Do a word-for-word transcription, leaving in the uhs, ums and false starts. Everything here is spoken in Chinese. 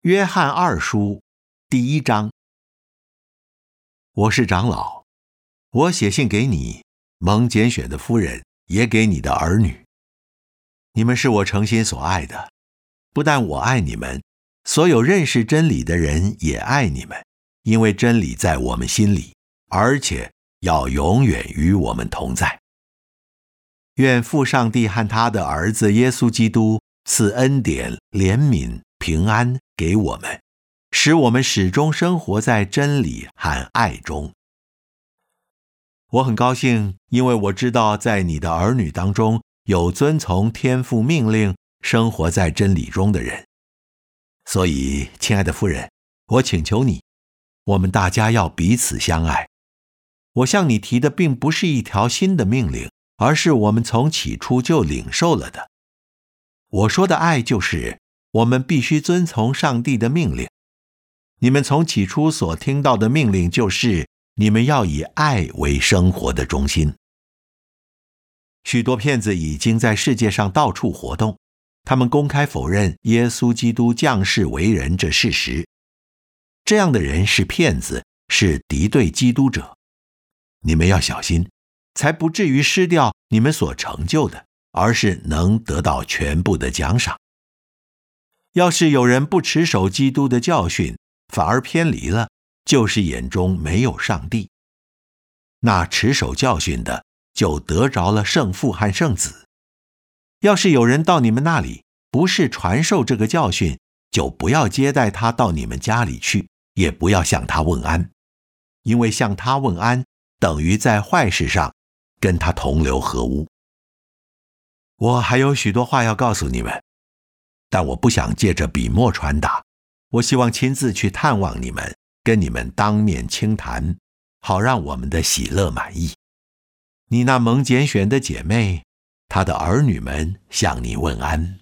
约翰二书第一章。我是长老，我写信给你，蒙拣选的夫人，也给你的儿女。你们是我诚心所爱的，不但我爱你们，所有认识真理的人也爱你们，因为真理在我们心里，而且要永远与我们同在。愿父上帝和他的儿子耶稣基督赐恩典、怜悯、平安给我们，使我们始终生活在真理和爱中。我很高兴，因为我知道在你的儿女当中有遵从天父命令、生活在真理中的人。所以，亲爱的夫人，我请求你，我们大家要彼此相爱。我向你提的并不是一条新的命令，而是我们从起初就领受了的。我说的爱就是我们必须遵从上帝的命令。你们从起初所听到的命令就是你们要以爱为生活的中心。许多骗子已经在世界上到处活动，他们公开否认耶稣基督降世为人这事实。这样的人是骗子，是敌对基督者。你们要小心，才不至于失掉你们所成就的，而是能得到全部的奖赏。要是有人不持守基督的教训，反而偏离了，就是眼中没有上帝。那持守教训的，就得着了圣父和圣子。要是有人到你们那里，不是传授这个教训，就不要接待他到你们家里去，也不要向他问安，因为向他问安，等于在坏事上跟他同流合污。我还有许多话要告诉你们，但我不想借着笔墨传达，我希望亲自去探望你们，跟你们当面倾谈，好让我们的喜乐满意。你那蒙拣选的姐妹，她的儿女们向你问安。